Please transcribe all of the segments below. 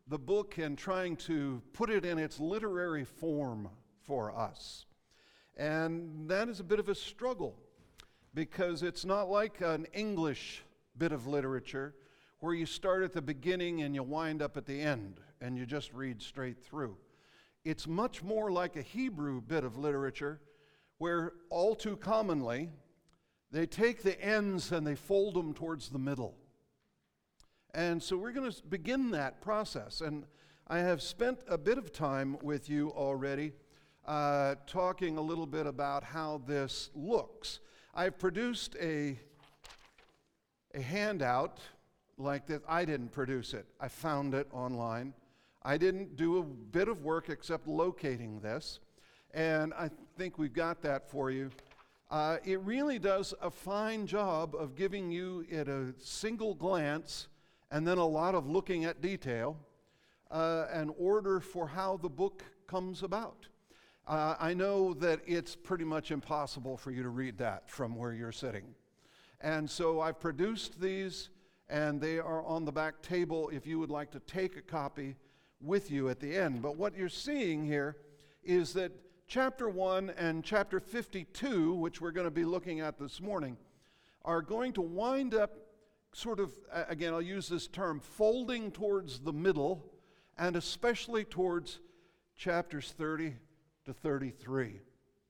the book and trying to put it in its literary form for us. And that is a bit of a struggle, because it's not like an English bit of literature where you start at the beginning and you wind up at the end and you just read straight through. It's much more like a Hebrew bit of literature where all too commonly they take the ends and they fold them towards the middle. And so we're going to begin that process. And I have spent a bit of time with you already talking a little bit about how this looks. I've produced a handout like this. I didn't produce it. I found it online. I didn't do a bit of work except locating this. And I think we've got that for you. It really does a fine job of giving you at a single glance and then a lot of looking at detail, an order for how the book comes about. I know that it's pretty much impossible for you to read that from where you're sitting. And so I've produced these, and they are on the back table if you would like to take a copy with you at the end. But what you're seeing here is that chapter 1 and chapter 52, which we're going to be looking at this morning, are going to wind up sort of, again, I'll use this term, folding towards the middle, and especially towards chapters 30 to 33.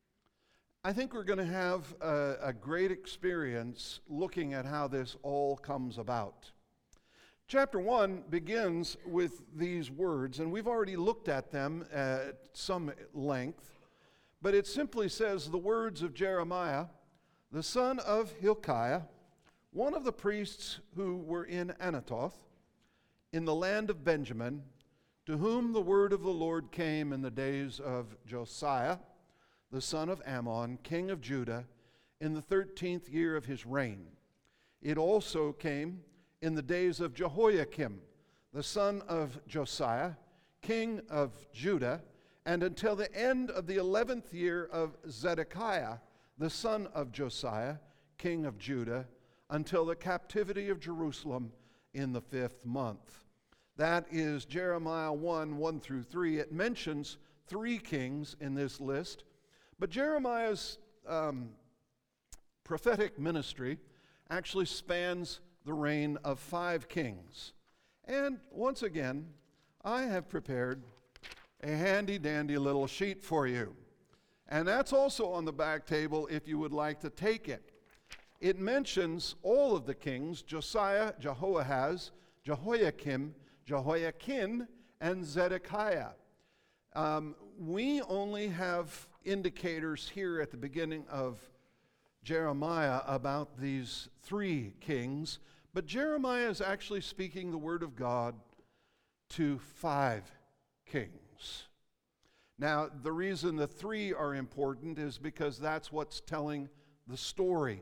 I think we're going to have a great experience looking at how this all comes about. Chapter 1 begins with these words, and we've already looked at them at some length, but it simply says, the words of Jeremiah, the son of Hilkiah, one of the priests who were in Anathoth, in the land of Benjamin, to whom the word of the Lord came in the days of Josiah, the son of Ammon, king of Judah, in the 13th year of his reign. It also came in the days of Jehoiakim, the son of Josiah, king of Judah, and until the end of the 11th year of Zedekiah, the son of Josiah, king of Judah, until the captivity of Jerusalem in the 5th month. That is Jeremiah 1 through 3. It mentions 3 kings in this list, but Jeremiah's prophetic ministry actually spans the reign of 5 kings. And once again, I have prepared a handy-dandy little sheet for you. And that's also on the back table if you would like to take it. It mentions all of the kings: Josiah, Jehoahaz, Jehoiakim, Jehoiakim, and Zedekiah. We only have indicators here at the beginning of Jeremiah about these 3 kings, but Jeremiah is actually speaking the word of God to 5 kings. Now, the reason the 3 are important is because that's what's telling the story.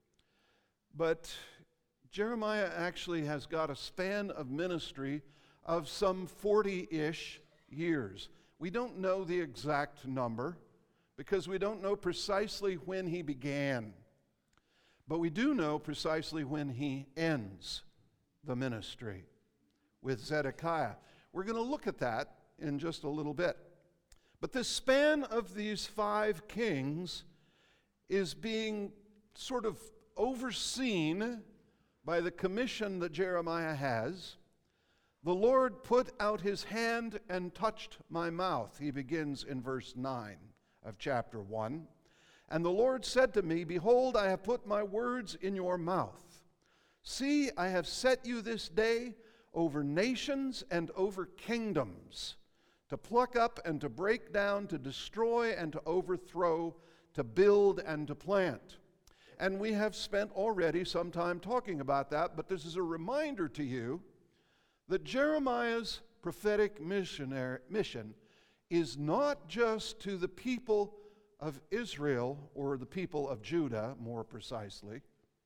But Jeremiah actually has got a span of ministry of some 40-ish years. We don't know the exact number because we don't know precisely when he began. But we do know precisely when he ends the ministry with Zedekiah. We're going to look at that in just a little bit. But the span of these 5 kings is being sort of overseen by the commission that Jeremiah has. The Lord put out his hand and touched my mouth. He begins in verse 9 of chapter 1. And the Lord said to me, behold, I have put my words in your mouth. See, I have set you this day over nations and over kingdoms, to pluck up and to break down, to destroy and to overthrow, to build and to plant. And we have spent already some time talking about that, but this is a reminder to you that Jeremiah's prophetic mission is not just to the people of Israel, or the people of Judah, more precisely.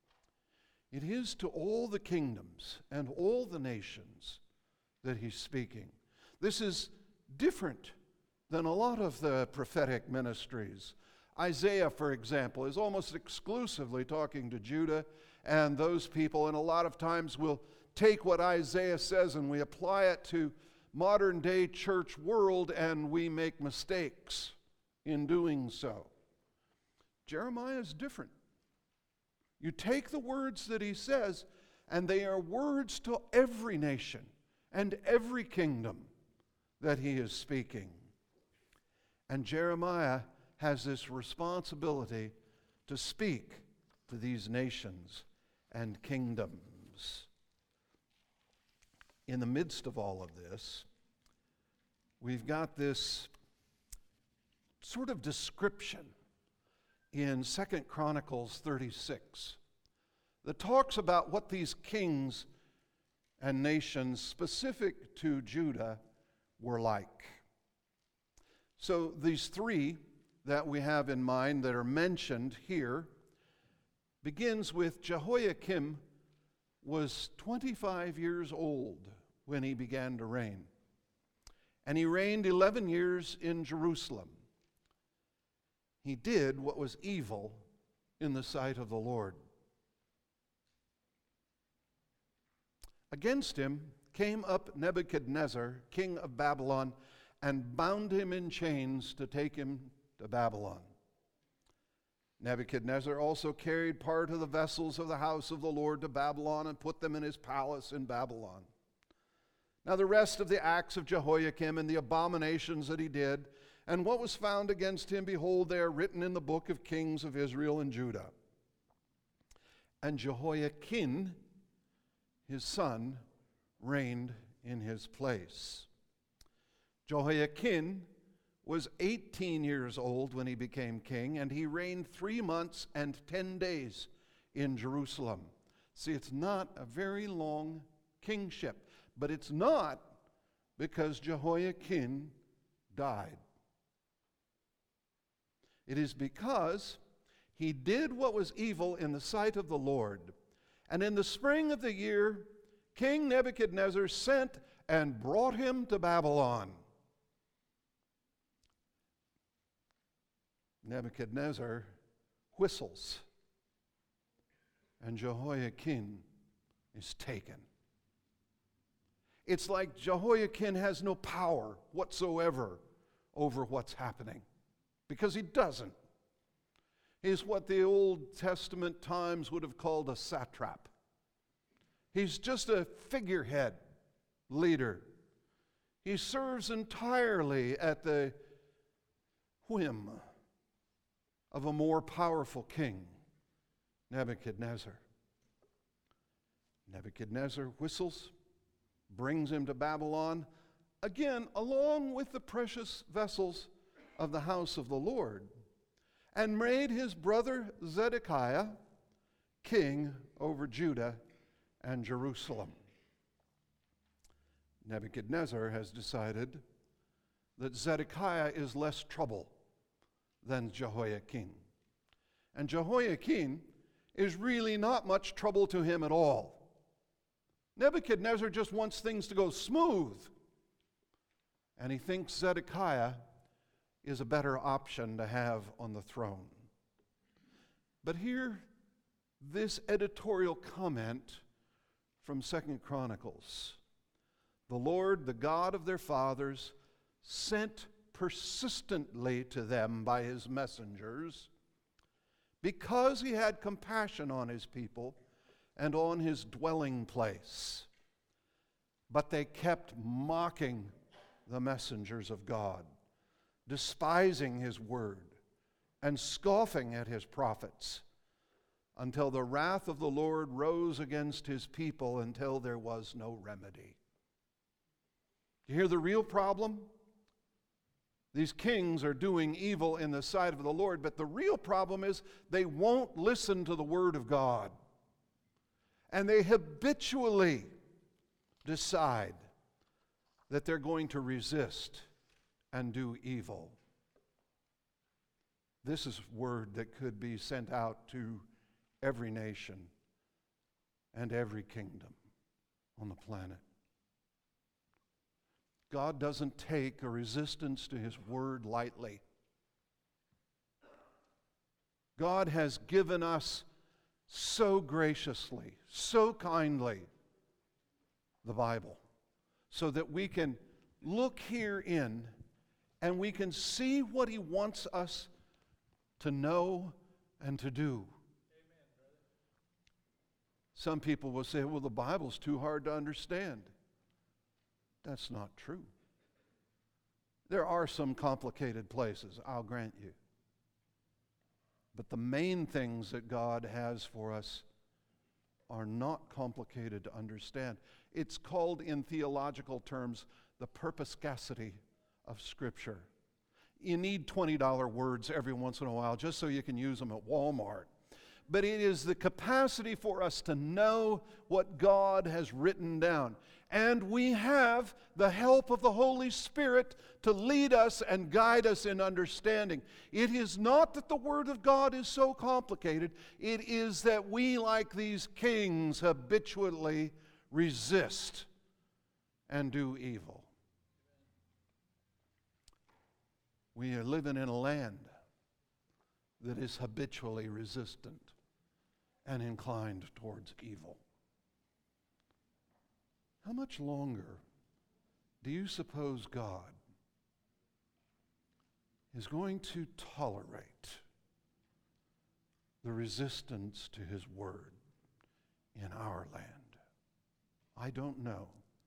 It is to all the kingdoms and all the nations that he's speaking. This is different than a lot of the prophetic ministries. Isaiah, for example, is almost exclusively talking to Judah and those people, and a lot of times we'll take what Isaiah says and we apply it to modern day church world, and we make mistakes in doing so. Jeremiah is different. You take the words that he says, and they are words to every nation and every kingdom that he is speaking. And Jeremiah has this responsibility to speak to these nations and kingdoms. In the midst of all of this, we've got this sort of description in 2 Chronicles 36 that talks about what these kings and nations specific to Judah were like. So these three that we have in mind that are mentioned here begins with Jehoiakim was 25 years old when he began to reign. And he reigned 11 years in Jerusalem. He did what was evil in the sight of the Lord. Against him came up Nebuchadnezzar, king of Babylon, and bound him in chains to take him to Babylon. Nebuchadnezzar also carried part of the vessels of the house of the Lord to Babylon and put them in his palace in Babylon. Now the rest of the acts of Jehoiakim and the abominations that he did, and what was found against him, behold, they are written in the book of kings of Israel and Judah. And Jehoiakim, his son, reigned in his place. Jehoiakim was 18 years old when he became king, and he reigned 3 months and 10 days in Jerusalem. See, it's not a very long kingship, but it's not because Jehoiakim died. It is because he did what was evil in the sight of the Lord. And in the spring of the year, King Nebuchadnezzar sent and brought him to Babylon. Nebuchadnezzar whistles, and Jehoiakim is taken. It's like Jehoiakim has no power whatsoever over what's happening, because he doesn't. He's what the Old Testament times would have called a satrap. He's just a figurehead leader. He serves entirely at the whim of a more powerful king, Nebuchadnezzar. Nebuchadnezzar whistles, brings him to Babylon, again, along with the precious vessels of the house of the Lord, and made his brother Zedekiah king over Judah and Jerusalem. Nebuchadnezzar has decided that Zedekiah is less trouble than Jehoiakim. And Jehoiakim is really not much trouble to him at all. Nebuchadnezzar just wants things to go smooth. And he thinks Zedekiah is a better option to have on the throne. But here, this editorial comment from 2 Chronicles. The Lord, the God of their fathers, sent persistently to them by his messengers, because he had compassion on his people and on his dwelling place. But they kept mocking the messengers of God, despising his word, and scoffing at his prophets, until the wrath of the Lord rose against his people until there was no remedy. You hear the real problem? These kings are doing evil in the sight of the Lord, but the real problem is they won't listen to the word of God. And they habitually decide that they're going to resist and do evil. This is word that could be sent out to every nation and every kingdom on the planet. God doesn't take a resistance to his word lightly. God has given us so graciously, so kindly, the Bible, so that we can look herein, and we can see what He wants us to know and to do. Some people will say, well, the Bible's too hard to understand. That's not true. There are some complicated places, I'll grant you. But the main things that God has for us are not complicated to understand. It's called, in theological terms, the perspicacity of Scripture. You need $20 words every once in a while just so you can use them at Walmart. But it is the capacity for us to know what God has written down. And we have the help of the Holy Spirit to lead us and guide us in understanding. It is not that the Word of God is so complicated. It is that we, like these kings, habitually resist and do evil. We are living in a land that is habitually resistant and inclined towards evil. How much longer do you suppose God is going to tolerate the resistance to His Word in our land? I don't know.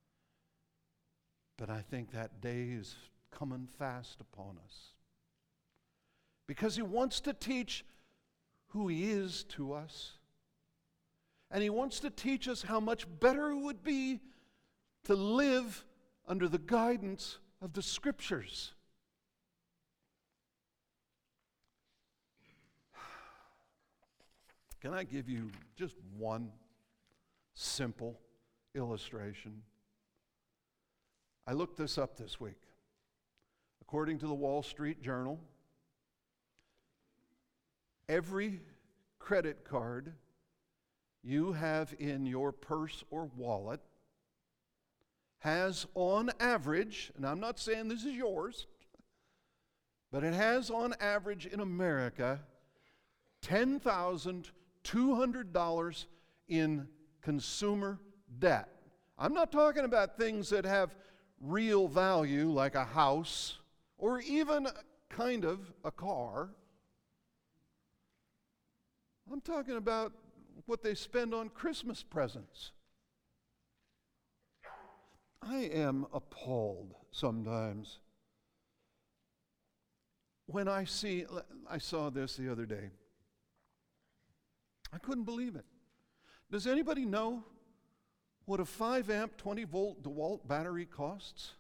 But I think that day is coming fast upon us. Because He wants to teach who He is to us. And He wants to teach us how much better it would be to live under the guidance of the Scriptures. Can I give you just one simple illustration? I looked this up this week. According to the Wall Street Journal, every credit card you have in your purse or wallet has on average, and I'm not saying this is yours, but it has on average in America $10,200 in consumer debt. I'm not talking about things that have real value like a house or even kind of a car. I'm talking about what they spend on Christmas presents. I am appalled sometimes when I saw this the other day. I couldn't believe it. Does anybody know what a 5-amp, 20-volt DeWalt battery costs?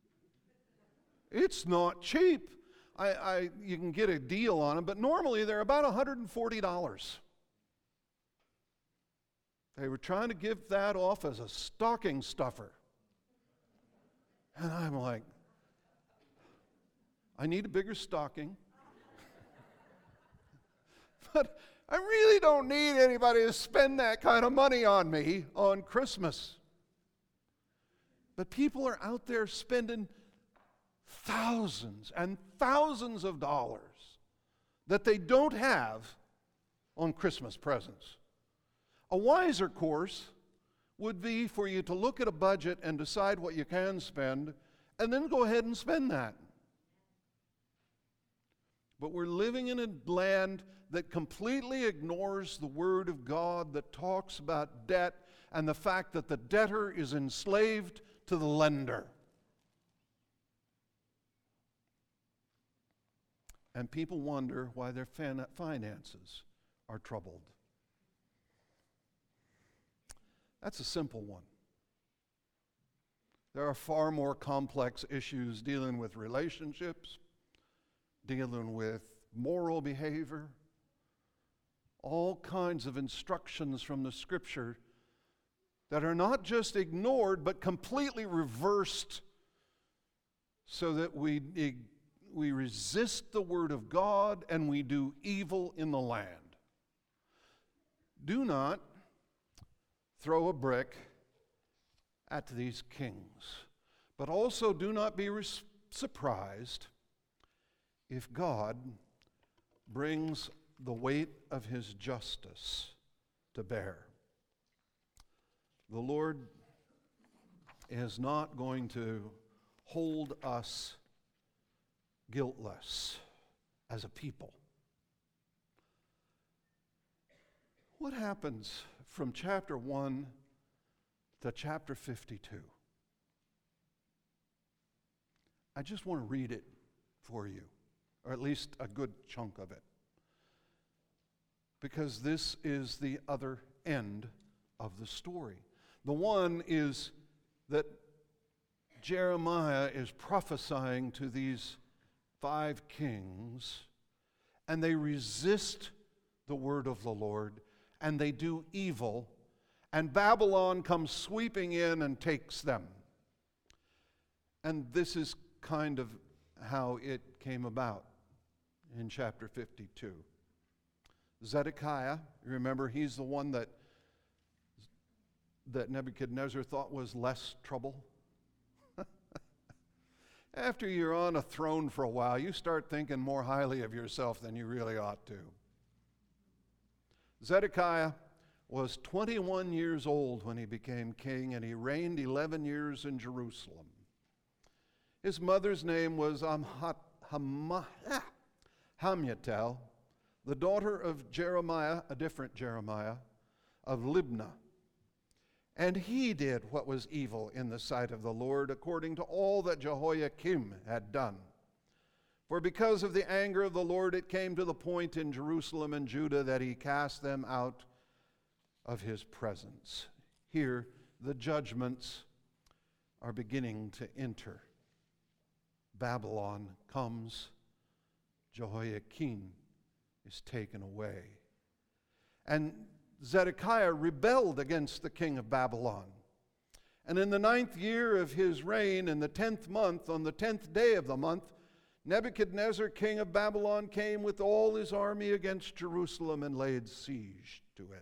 It's not cheap. You can get a deal on them, but normally they're about $140. They were trying to give that off as a stocking stuffer. And I'm like, I need a bigger stocking. But I really don't need anybody to spend that kind of money on me on Christmas. But people are out there spending thousands and thousands of dollars that they don't have on Christmas presents. A wiser course would be for you to look at a budget and decide what you can spend, and then go ahead and spend that. But we're living in a land that completely ignores the Word of God that talks about debt and the fact that the debtor is enslaved to the lender. And people wonder why their finances are troubled. That's a simple one. There are far more complex issues dealing with relationships, dealing with moral behavior, all kinds of instructions from the Scripture that are not just ignored but completely reversed so that we resist the Word of God and we do evil in the land. Do not throw a brick at these kings, but also do not be surprised if God brings the weight of His justice to bear. The Lord is not going to hold us guiltless as a people. What happens from chapter 1 to chapter 52? I just want to read it for you, or at least a good chunk of it, because this is the other end of the story. The one is that Jeremiah is prophesying to these 5 kings, and they resist the word of the Lord, and they do evil, and Babylon comes sweeping in and takes them. And this is kind of how it came about in chapter 52. Zedekiah, remember, he's the one that Nebuchadnezzar thought was less trouble. After you're on a throne for a while, you start thinking more highly of yourself than you really ought to. Zedekiah was 21 years old when he became king, and he reigned 11 years in Jerusalem. His mother's name was Hamutal, the daughter of Jeremiah, a different Jeremiah, of Libnah. And he did what was evil in the sight of the Lord, according to all that Jehoiakim had done. For because of the anger of the Lord, it came to the point in Jerusalem and Judah that he cast them out of his presence. Here, the judgments are beginning to enter. Babylon comes, Jehoiakim is taken away. And Zedekiah rebelled against the king of Babylon. And in the 9th year of his reign, in the 10th month, on the 10th day of the month, Nebuchadnezzar, king of Babylon, came with all his army against Jerusalem and laid siege to it.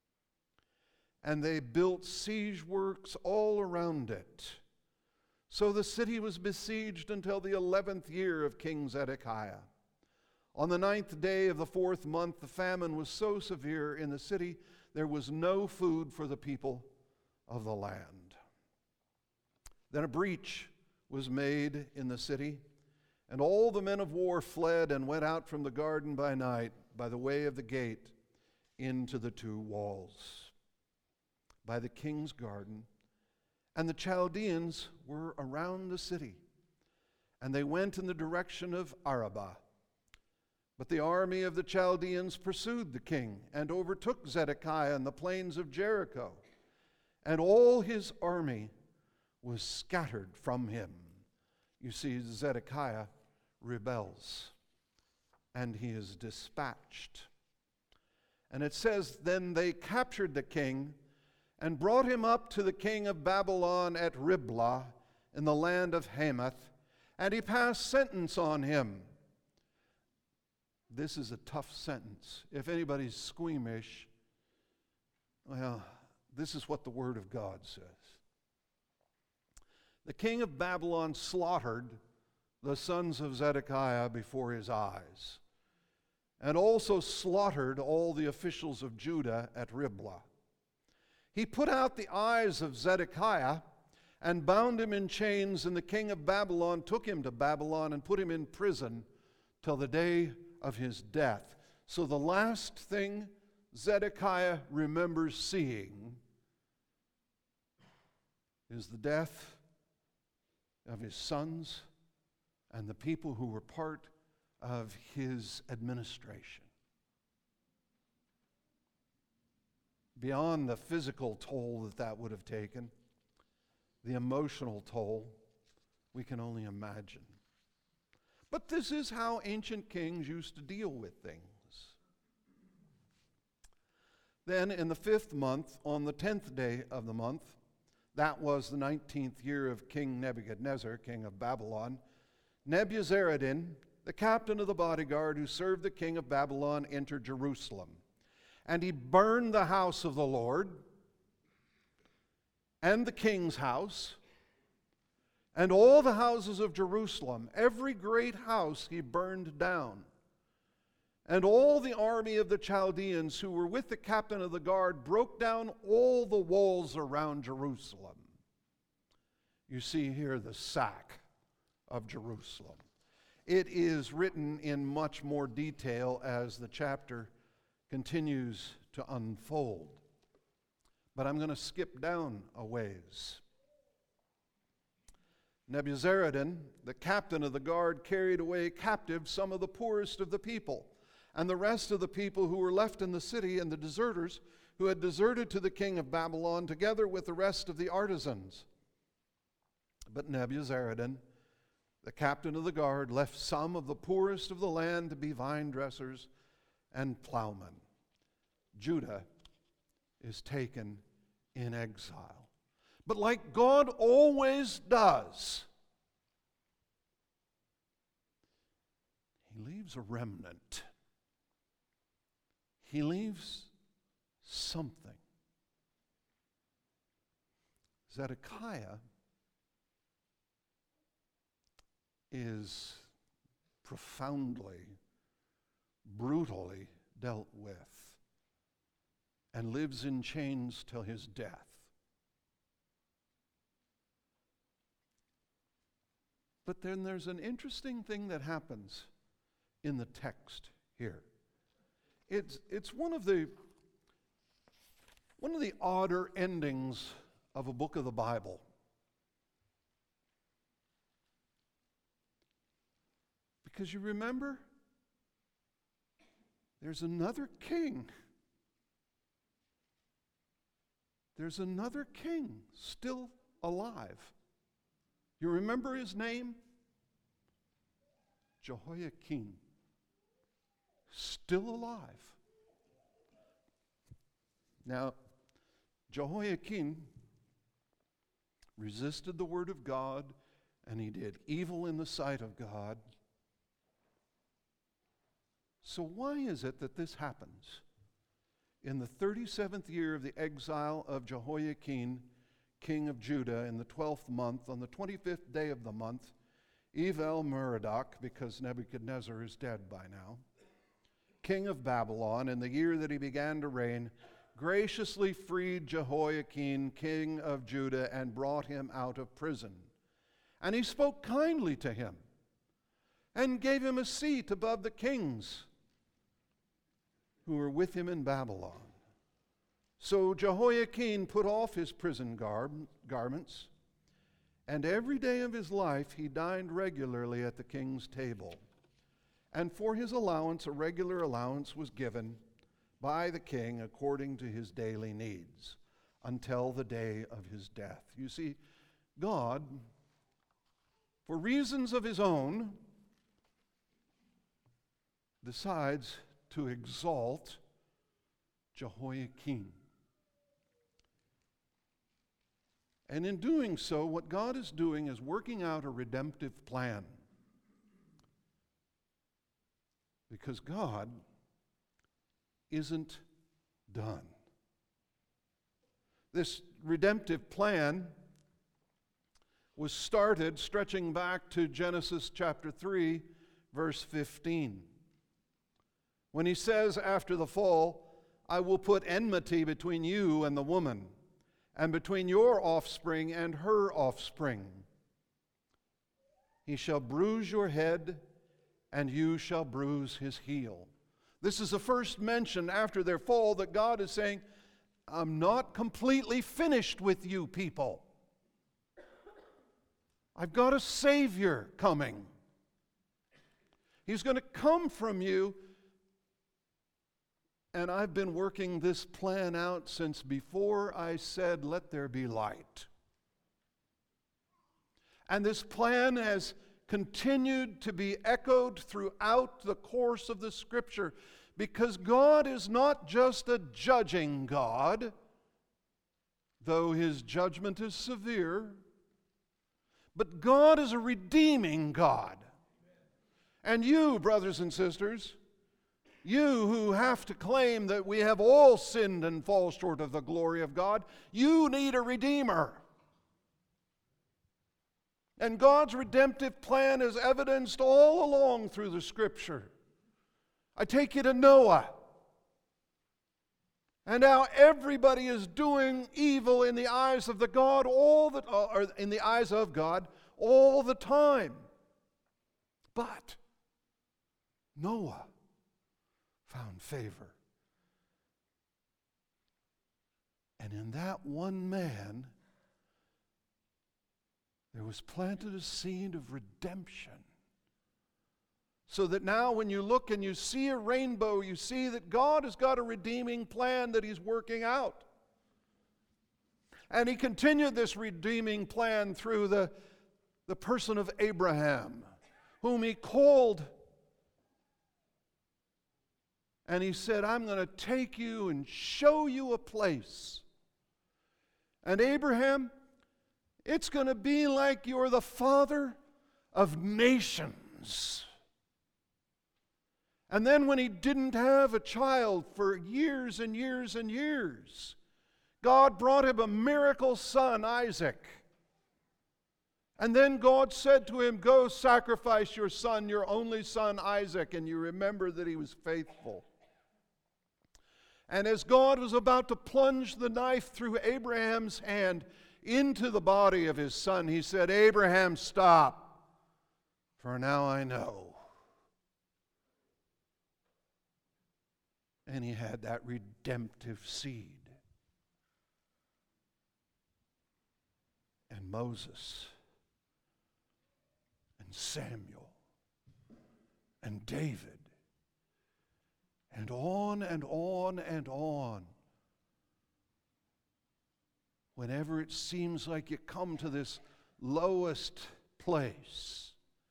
And they built siege works all around it. So the city was besieged until the 11th year of King Zedekiah. On the 9th day of the 4th month, the famine was so severe in the city, there was no food for the people of the land. Then a breach was made in the city, and all the men of war fled and went out from the garden by night, by the way of the gate, into the 2 walls, by the king's garden. And the Chaldeans were around the city, and they went in the direction of Arabah. But the army of the Chaldeans pursued the king and overtook Zedekiah in the plains of Jericho, and all his army was scattered from him. You see, Zedekiah rebels, and he is dispatched. And it says, then they captured the king and brought him up to the king of Babylon at Riblah in the land of Hamath, and he passed sentence on him. This is a tough sentence. If anybody's squeamish, well, this is what the Word of God says. The king of Babylon slaughtered the sons of Zedekiah before his eyes, and also slaughtered all the officials of Judah at Riblah. He put out the eyes of Zedekiah and bound him in chains, and the king of Babylon took him to Babylon and put him in prison till the day of his death. So the last thing Zedekiah remembers seeing is the death of his sons and the people who were part of his administration. Beyond the physical toll that would have taken, the emotional toll, we can only imagine. But this is how ancient kings used to deal with things. Then in the 5th month, on the 10th day of the month, that was the 19th year of King Nebuchadnezzar, king of Babylon, Nebuzaradan, the captain of the bodyguard who served the king of Babylon, entered Jerusalem. And he burned the house of the Lord and the king's house and all the houses of Jerusalem. Every great house he burned down. And all the army of the Chaldeans who were with the captain of the guard broke down all the walls around Jerusalem. You see here the sack of Jerusalem. It is written in much more detail as the chapter continues to unfold. But I'm going to skip down a ways. Nebuzaradan, the captain of the guard, carried away captive some of the poorest of the people, and the rest of the people who were left in the city, and the deserters who had deserted to the king of Babylon, together with the rest of the artisans. But Nebuzaradan, the captain of the guard, left some of the poorest of the land to be vine dressers and plowmen. Judah is taken in exile. But like God always does, He leaves a remnant. He leaves something. Zedekiah is profoundly, brutally dealt with and lives in chains till his death. But then there's an interesting thing that happens in the text here. It's one of the odder endings of a book of the Bible. Because you remember, there's another king. There's another king still alive. You remember his name? Jehoiakim. Still alive. Now, Jehoiakim resisted the word of God, and he did evil in the sight of God. So why is it that this happens? In the 37th year of the exile of Jehoiakim, king of Judah, in the 12th month, on the 25th day of the month, Evil-Merodach, because Nebuchadnezzar is dead by now, king of Babylon, in the year that he began to reign, graciously freed Jehoiakim, king of Judah, and brought him out of prison. And he spoke kindly to him, and gave him a seat above the kings who were with him in Babylon. So Jehoiakim put off his prison garments, and every day of his life he dined regularly at the king's table. And for his allowance, a regular allowance was given by the king according to his daily needs, until the day of his death. You see, God, for reasons of his own, decides to exalt Jehoiakim. And in doing so, what God is doing is working out a redemptive plan. Because God isn't done. This redemptive plan was started stretching back to Genesis chapter 3, verse 15. When he says after the fall, I will put enmity between you and the woman, and between your offspring and her offspring. He shall bruise your head, and you shall bruise his heel. This is the first mention after their fall that God is saying, I'm not completely finished with you people. I've got a Savior coming. He's going to come from you. And I've been working this plan out since before I said, let there be light. And this plan has continued to be echoed throughout the course of the Scripture, because God is not just a judging God, though his judgment is severe, but God is a redeeming God. And you, brothers and sisters, you who have to claim that we have all sinned and fall short of the glory of God, you need a Redeemer. And God's redemptive plan is evidenced all along through the Scripture. I take you to Noah, and how everybody is doing evil in the eyes of in the eyes of God all the time. But Noah found favor. And in that one man, there was planted a seed of redemption. So that now when you look and you see a rainbow, you see that God has got a redeeming plan that He's working out. And He continued this redeeming plan through the person of Abraham, whom He called. And He said, I'm going to take you and show you a place. And Abraham, it's going to be like you're the father of nations. And then when he didn't have a child for years and years and years, God brought him a miracle son, Isaac. And then God said to him, go sacrifice your son, your only son, Isaac. And you remember that he was faithful. And as God was about to plunge the knife through Abraham's hand into the body of his son, He said, Abraham, stop, for now I know. And he had that redemptive seed. And Moses and Samuel and David and on and on and on. Whenever it seems like you come to this lowest place,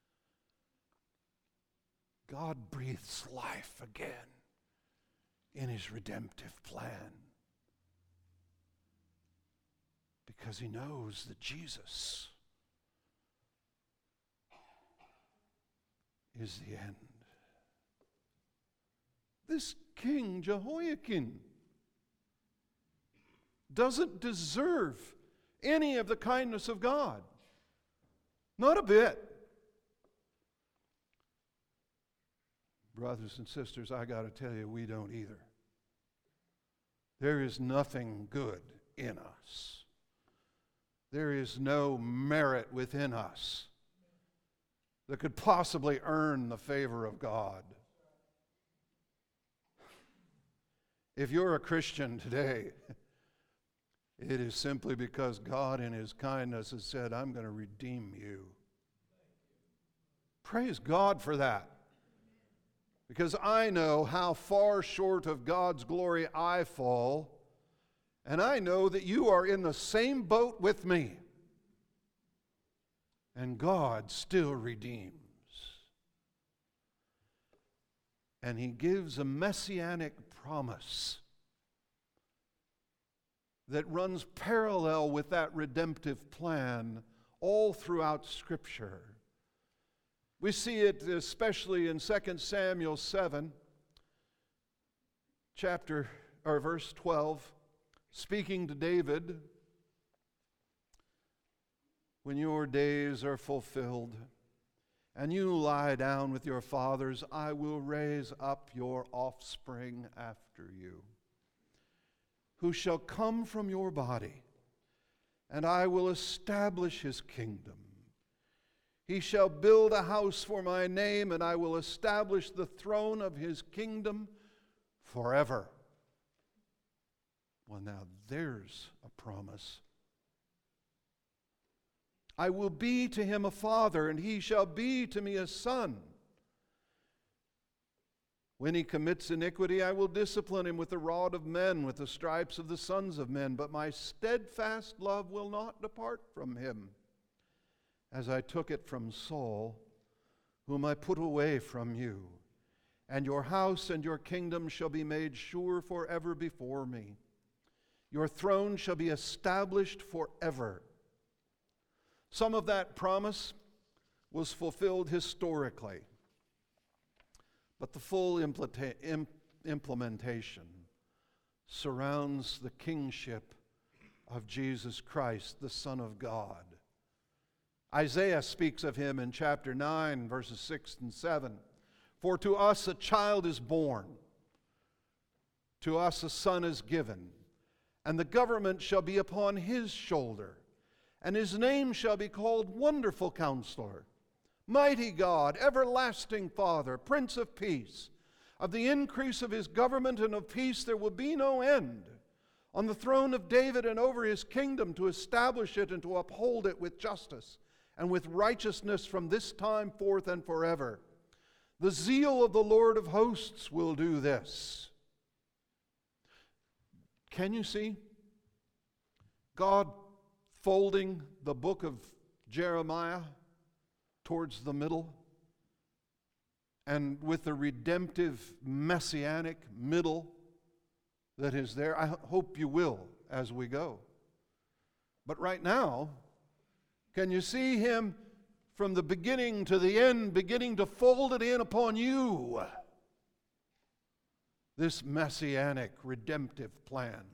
God breathes life again in His redemptive plan. Because He knows that Jesus is the end. This King Jehoiakim doesn't deserve any of the kindness of God. Not a bit. Brothers and sisters, I got to tell you, we don't either. There is nothing good in us. There is no merit within us that could possibly earn the favor of God. If you're a Christian today, it is simply because God in His kindness has said, I'm going to redeem you. Praise God for that. Because I know how far short of God's glory I fall, and I know that you are in the same boat with me. And God still redeems. And He gives a messianic promise that runs parallel with that redemptive plan all throughout Scripture. We see it especially in 2 Samuel 7, verse 12, speaking to David, when your days are fulfilled and you lie down with your fathers, I will raise up your offspring after you, who shall come from your body, and I will establish his kingdom. He shall build a house for my name, and I will establish the throne of his kingdom forever. Well, now there's a promise. I will be to him a father, and he shall be to me a son. When he commits iniquity, I will discipline him with the rod of men, with the stripes of the sons of men. But my steadfast love will not depart from him, as I took it from Saul, whom I put away from you. And your house and your kingdom shall be made sure forever before me. Your throne shall be established forever. Some of that promise was fulfilled historically, but the full implementation surrounds the kingship of Jesus Christ, the Son of God. Isaiah speaks of him in chapter 9, verses 6 and 7. For to us a child is born, to us a son is given, and the government shall be upon his shoulder. And his name shall be called Wonderful Counselor, mighty God, everlasting Father, Prince of Peace. Of the increase of his government and of peace there will be no end. On the throne of David and over his kingdom, to establish it and to uphold it with justice and with righteousness from this time forth and forever. The zeal of the Lord of hosts will do this. Can you see God folding the book of Jeremiah towards the middle? And with the redemptive messianic middle that is there, I hope you will as we go. But right now, can you see him from the beginning to the end, beginning to fold it in upon you? This messianic redemptive plan.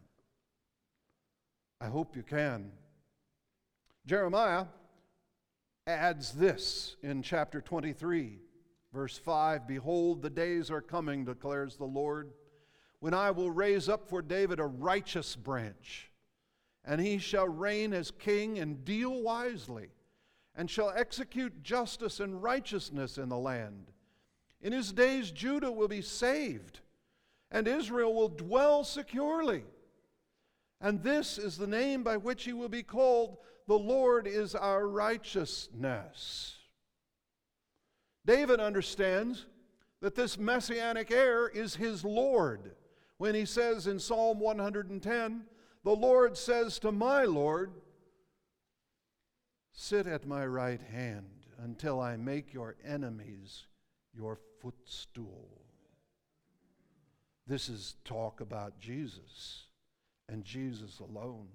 I hope you can. Jeremiah adds this in chapter 23, verse 5, "Behold, the days are coming, declares the Lord, when I will raise up for David a righteous branch, and he shall reign as king and deal wisely, and shall execute justice and righteousness in the land. In his days Judah will be saved, and Israel will dwell securely. And this is the name by which he will be called, the Lord is our righteousness." David understands that this messianic heir is his Lord. When he says in Psalm 110, "The Lord says to my Lord, sit at my right hand until I make your enemies your footstool." This is talk about Jesus and Jesus alone.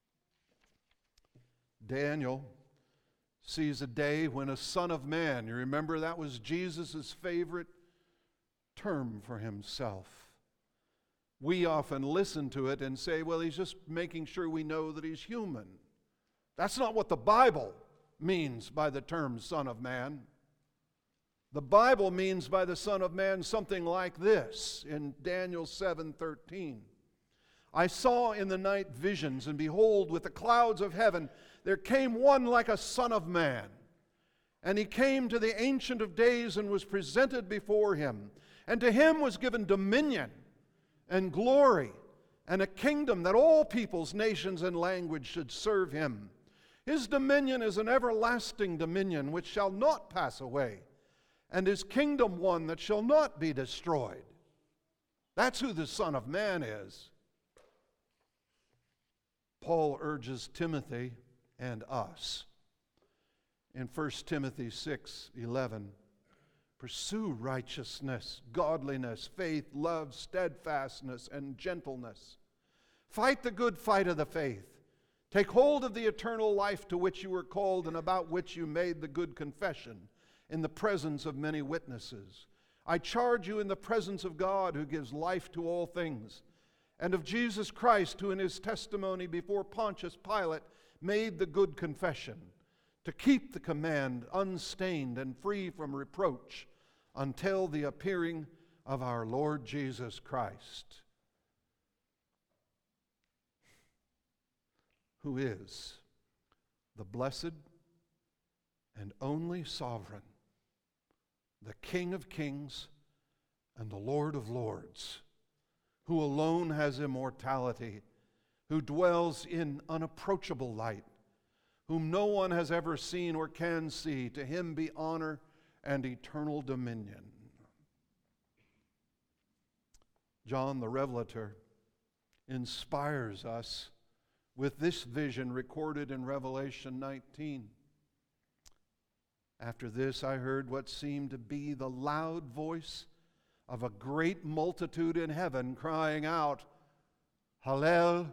Daniel sees a day when a son of man, you remember that was Jesus' favorite term for himself. We often listen to it and say, well, he's just making sure we know that he's human. That's not what the Bible means by the term Son of Man. The Bible means by the Son of Man something like this in Daniel 7:13. "I saw in the night visions, and behold, with the clouds of heaven, there came one like a son of man. And he came to the Ancient of Days and was presented before him. And to him was given dominion and glory and a kingdom that all peoples, nations, and language should serve him. His dominion is an everlasting dominion which shall not pass away, and his kingdom one that shall not be destroyed." That's who the Son of Man is. Paul urges Timothy and us in 1 Timothy 6:11, "Pursue righteousness, godliness, faith, love, steadfastness, and gentleness. Fight the good fight of the faith. Take hold of the eternal life to which you were called and about which you made the good confession in the presence of many witnesses. I charge you in the presence of God, who gives life to all things, and of Jesus Christ, who in his testimony before Pontius Pilate made the good confession, to keep the command unstained and free from reproach until the appearing of our Lord Jesus Christ, who is the blessed and only sovereign, the King of kings and the Lord of lords, who alone has immortality, who dwells in unapproachable light, whom no one has ever seen or can see. To him be honor and eternal dominion." John the Revelator inspires us with this vision recorded in Revelation 19. "After this I heard what seemed to be the loud voice of a great multitude in heaven crying out, Hallelujah,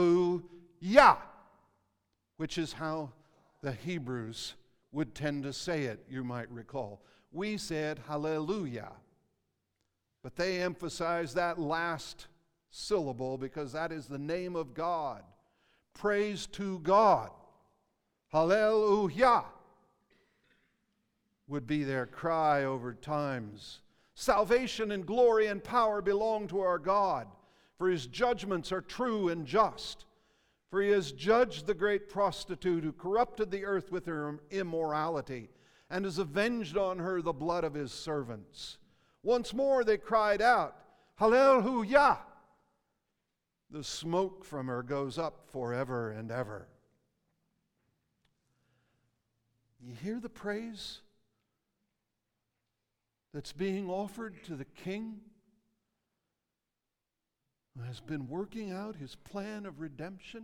which is how the Hebrews would tend to say it, you might recall. We said hallelujah, but they emphasize that last syllable because that is the name of God. Praise to God. Hallelujah would be their cry over times. Salvation and glory and power belong to our God, for his judgments are true and just. For he has judged the great prostitute who corrupted the earth with her immorality, and has avenged on her the blood of his servants. Once more they cried out, Hallelujah! The smoke from her goes up forever and ever. You hear the praise that's being offered to the King who has been working out his plan of redemption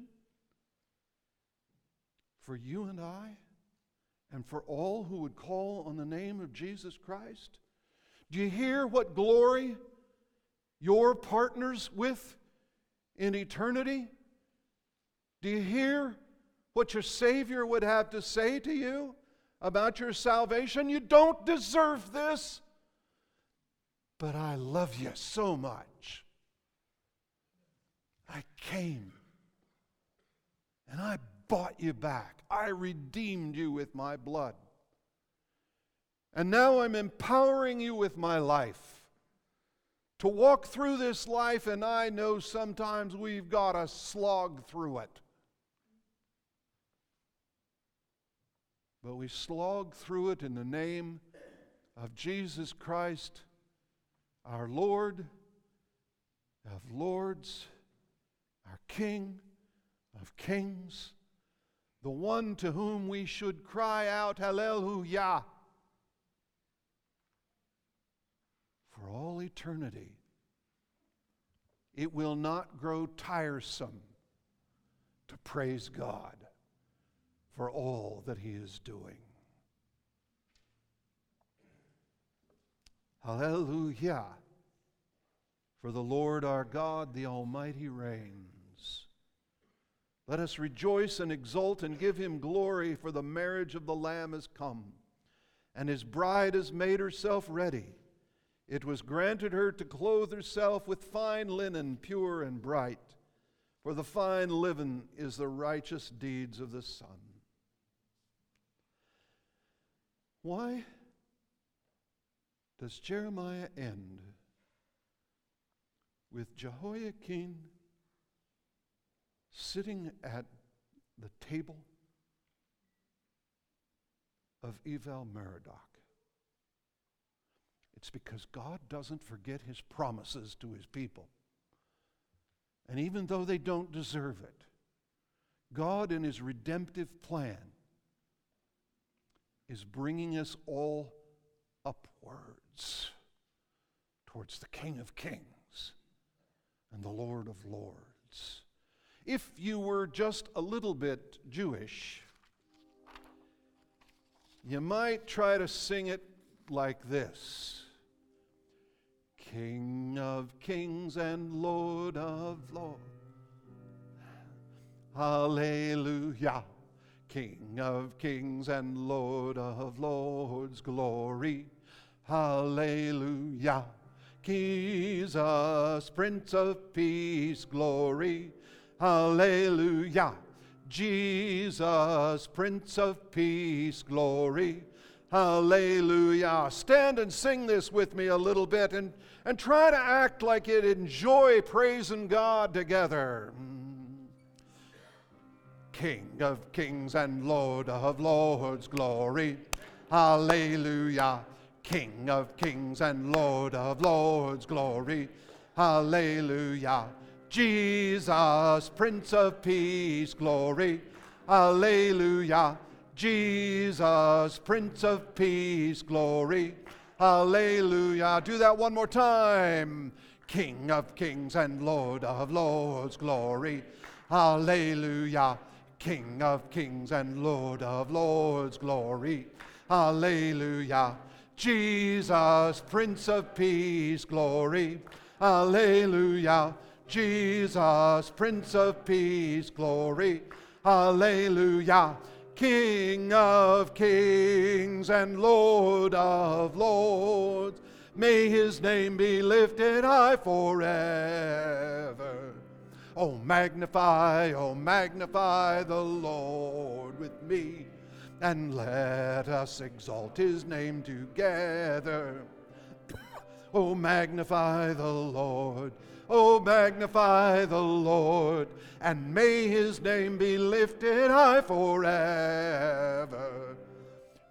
for you and I and for all who would call on the name of Jesus Christ? Do you hear what glory you're partners with in eternity? Do you hear what your Savior would have to say to you about your salvation? You don't deserve this, but I love you so much. I came and I bought you back. I redeemed you with my blood. And now I'm empowering you with my life to walk through this life, and I know sometimes we've got to slog through it. But we slog through it in the name of Jesus Christ, our Lord of lords, our King of kings, the one to whom we should cry out, Hallelujah, for all eternity. It will not grow tiresome to praise God for all that He is doing. Hallelujah, for the Lord our God, the Almighty, reigns. Let us rejoice and exult and give Him glory, for the marriage of the Lamb has come, and His bride has made herself ready. It was granted her to clothe herself with fine linen, pure and bright, for the fine linen is the righteous deeds of the Son. Why does Jeremiah end with Jehoiakim sitting at the table of Evil-Merodach? It's because God doesn't forget His promises to His people. And even though they don't deserve it, God in His redemptive plan is bringing us all upwards towards the King of Kings and the Lord of Lords. If you were just a little bit Jewish, you might try to sing it like this. King of kings and Lord of lords, hallelujah. King of kings and Lord of lords, glory, hallelujah. Jesus, Prince of peace, glory, hallelujah. Jesus, Prince of peace, glory, hallelujah. Stand and sing this with me a little bit and try to act like you enjoy praising God together. King of kings and Lord of lords, glory, hallelujah. King of kings and Lord of lords, glory, hallelujah. Jesus, Prince of peace, glory, hallelujah. Jesus, Prince of peace, glory, hallelujah. Do that one more time. King of kings and Lord of lords, glory, hallelujah. King of kings and Lord of lords, glory, hallelujah. Jesus, Prince of peace, glory, hallelujah. Jesus, Prince of peace, glory, hallelujah. King of kings and Lord of lords, may His name be lifted high forever. Oh, magnify the Lord with me, and let us exalt His name together. Oh, magnify the Lord. Oh, magnify the Lord, and may His name be lifted high forever.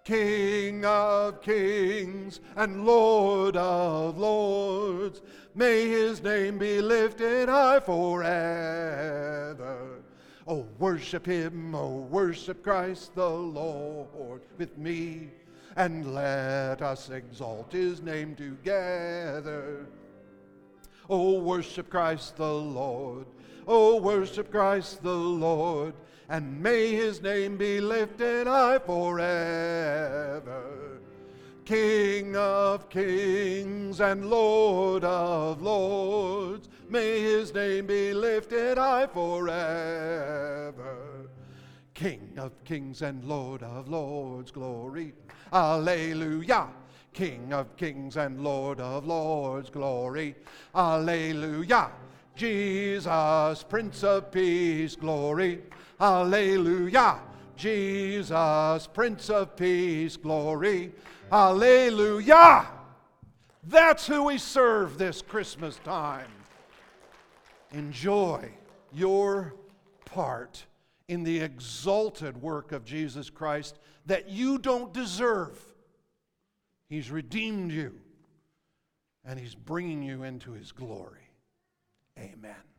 King of kings and Lord of lords. May his name be lifted high forever. Oh, worship him, oh, worship Christ the Lord with me, and let us exalt his name together. Oh, worship Christ the Lord. Oh, worship Christ the Lord, and may his name be lifted high forever. King of kings and Lord of lords, may his name be lifted high forever. King of kings and Lord of lords, glory, alleluia. King of kings and Lord of lords, glory, alleluia. Jesus, Prince of Peace, glory, alleluia. Jesus, Prince of Peace, glory, hallelujah. That's who we serve this Christmas time. Enjoy your part in the exalted work of Jesus Christ that you don't deserve. He's redeemed you, and he's bringing you into his glory. Amen.